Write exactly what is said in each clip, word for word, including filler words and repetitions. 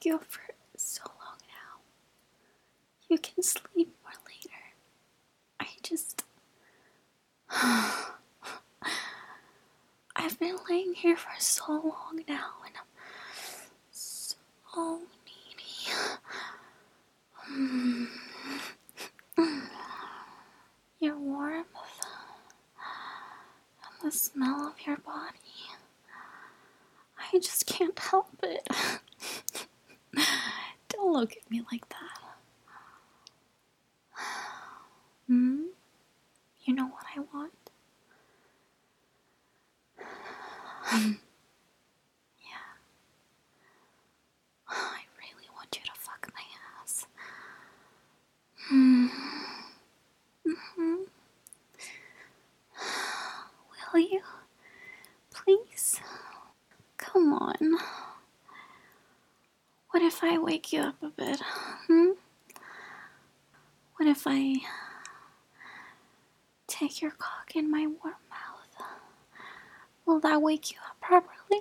wake you up for so long now. You can sleep more later. I just... I've been laying here for so long now, and I'm so needy. Your warmth and the smell of your body. I just can't help it. Don't look at me like that. Hmm? You know what I want? Yeah. I really want you to fuck my ass. Hmm. Mm-hmm. Will you? Please? Come on. What if I wake you up a bit? Hmm? What if I take your cock in my warm mouth? Will that wake you up properly?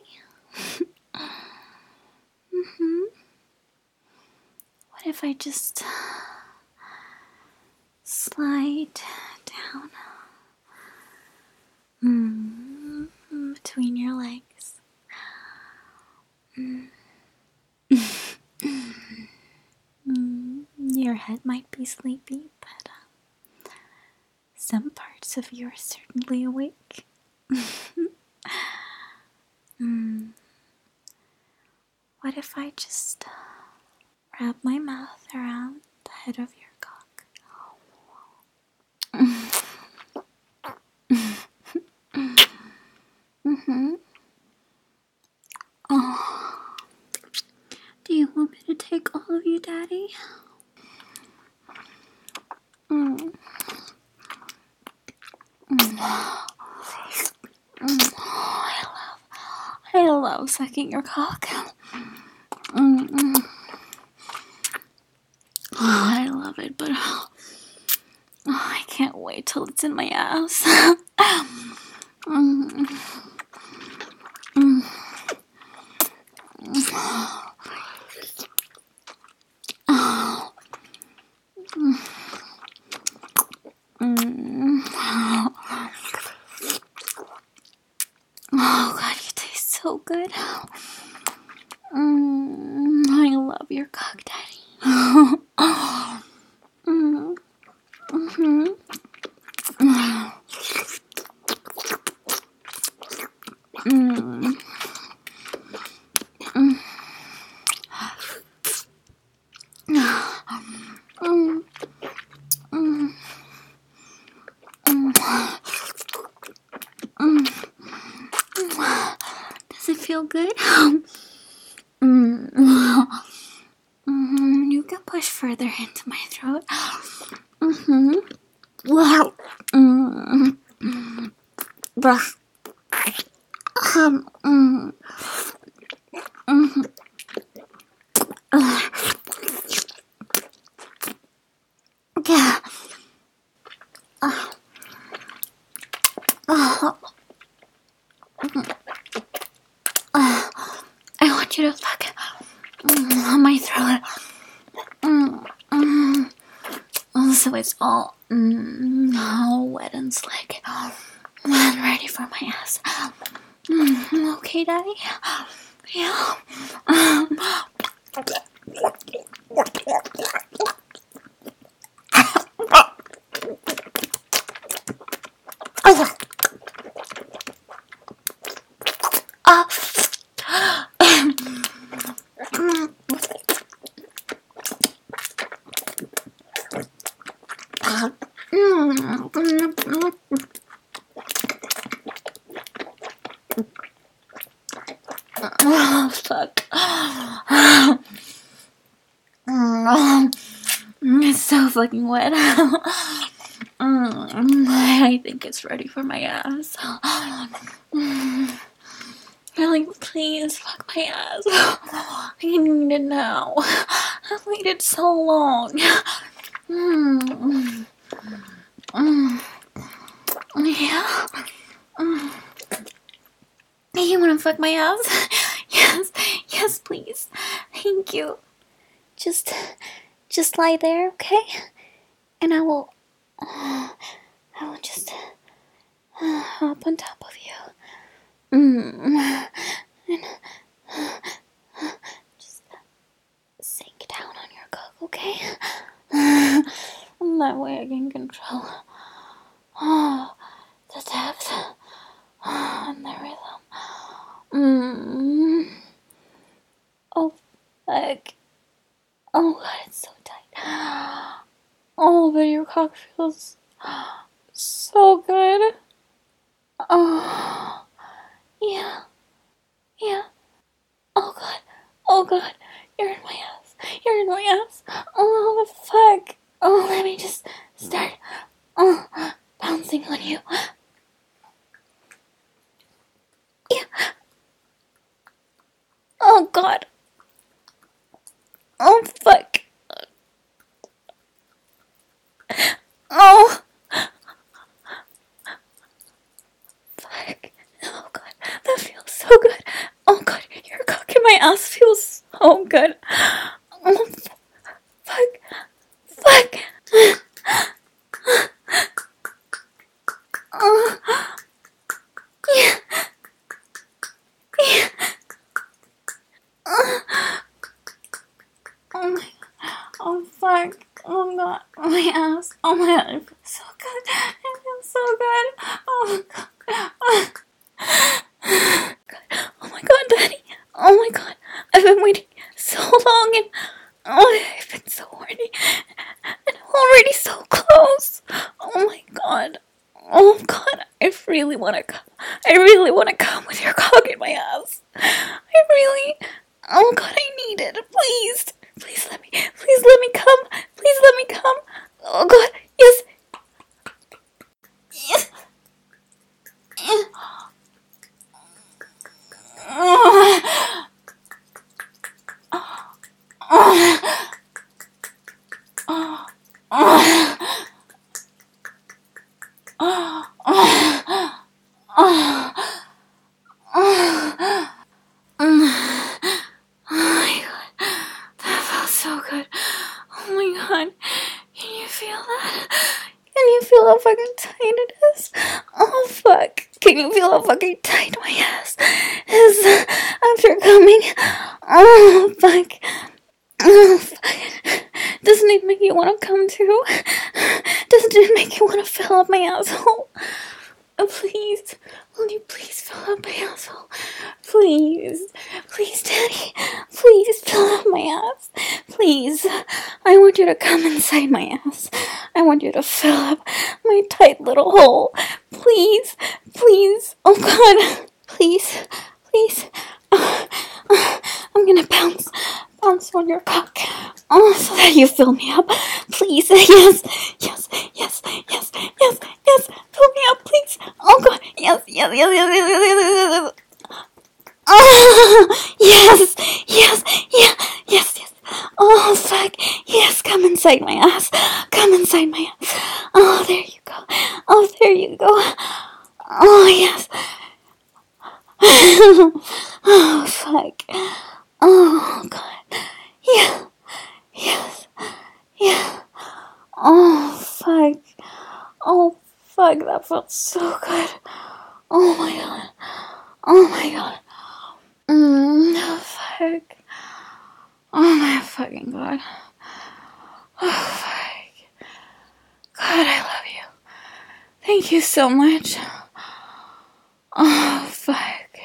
Mm-hmm. What if I just slide down mm, between your legs? Mm. mm, your head might be sleepy, but uh, some parts of you are certainly awake. mm. What if I just wrap my mouth around the head of your cock? mm-hmm. Oh. Do you want me to take all of you, Daddy? Mm. Mm. Mm. I love, I love sucking your cock. Mm-mm. Oh, I love it, but oh, I can't wait till it's in my ass. mm. Mm. Oh. Mm. Mm. Oh God, you taste so good. Mm. I love your cock, Daddy. mm. Mm-hmm. Mm. Mm. Mm. Mm. Mm. Mm. Does it feel good? mm. Mm-hmm. You can push further into my throat. Mm-hmm. Wow. Mm-hmm. Um, mm. Mm-hmm. Uh. Yeah. Uh. Uh. Uh. I want you to fuck mm, on my throat. Mm, mm. So it's all, mm, all wet and slick and ready for my ass. Mm, okay, Daddy? Yeah. Um, Oh, fuck. It's so fucking wet. I think it's ready for my ass. Really, please fuck my ass. I need it now. I've waited so long. Yeah. You wanna fuck my ass? Yes, yes, please. Thank you. Just, just lie there, okay? And I will, uh, I will just uh, hop on top of you. Mm. And uh, just sink down on your cock, okay? And that way I can control oh, the depth oh, and the rhythm. Mm. Oh, fuck. Oh, God, it's so tight. Oh, but your cock feels so good. Oh, yeah, yeah. Oh, God. Oh, God. You're in my ass. You're in my ass. Oh, fuck. Oh, let me just start oh, bouncing on you. Yeah. Oh, God. Oh, fuck. Oh. Fuck. Oh, God. That feels so good. Oh, God. Your cock in my ass feels so good. Oh, fuck. Fuck. Oh. Yeah. Yeah. Oh. Oh, my. Oh, fuck. Oh, God. Oh, my ass. Oh, my God. It feels so good. It feels so good. Oh, God. Oh. God. Oh, my God, Daddy. Oh, my God. I've been waiting so long and oh, I've been so horny. And I'm already so close. Oh, my God. Oh, God. I really want to come. I really want to come with your cock in my ass. I really... Oh, God, I need it. Please. Please let me... Please let me come. Please let me come. Oh, God. Yes. Yes. Yes. Oh. Oh. Oh. Oh. Oh. Oh. Oh. Oh my God, that felt so good. Oh my God, can you feel that? Can you feel how fucking tight it is? Oh fuck, can you feel how fucking tight my ass is after coming? Oh fuck. Oh, fuck. Doesn't it make you want to come too? Doesn't it make you want to fill up my asshole? Oh, please, will you please fill up my asshole? Please, please, Daddy, please fill up my ass. Please, I want you to come inside my ass. I want you to fill up my tight little hole. Please, please, oh God, please, please. Uh, uh, I'm gonna bounce, bounce on your cock, oh, so that you fill me up. Please, yes, yes, yes, yes, yes, yes, fill me up, please. Oh God, yes, yes, yes, yes, yes, yes, yes, yes. Oh, yes, yes, yeah, yes, yes. Oh, fuck, yes, come inside my ass. Come inside my ass. Oh, there you go. Oh, there you go. Oh, yes. Oh, fuck. Oh, God. Yeah, yes, yeah. Oh, fuck. Oh, fuck, that felt so good. Oh, my God. Oh, my God. Mm, oh, fuck. Oh, my fucking God. Oh, fuck. God, I love you. Thank you so much. Oh, fuck.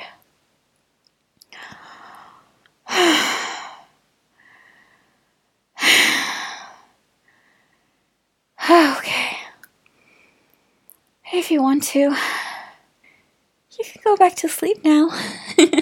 Okay. If you want to, you can go back to sleep now.